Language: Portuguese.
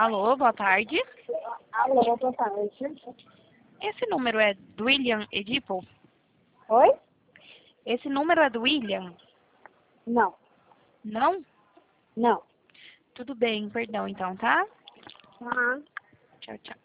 Alô, boa tarde. Alô, boa tarde. Esse número é do William Edipo? Oi? Esse número é do William? Não, Não? não. Tudo bem, perdão então, tá? Ah. Tchau, tchau.